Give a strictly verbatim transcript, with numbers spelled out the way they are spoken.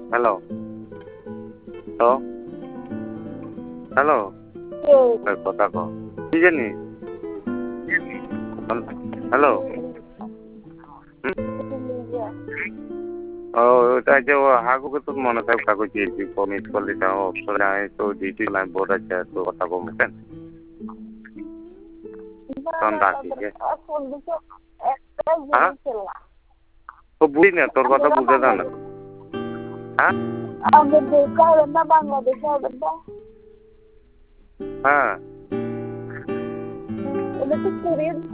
hello hello hello কথা কো কি জানি হ্যালো ও ওটা যে হাগুকে তো মনে থাকে কাগজ দিয়েছি মিস করলি তাও অপশনে আয় তো দিয়েছি লাইন বোর্ড আছে তো কথা বলছেন তখন ডাকি হ্যাঁ তো বুঝি না তোর কথা বুঝে দাও না হ্যাঁ হ্যাঁ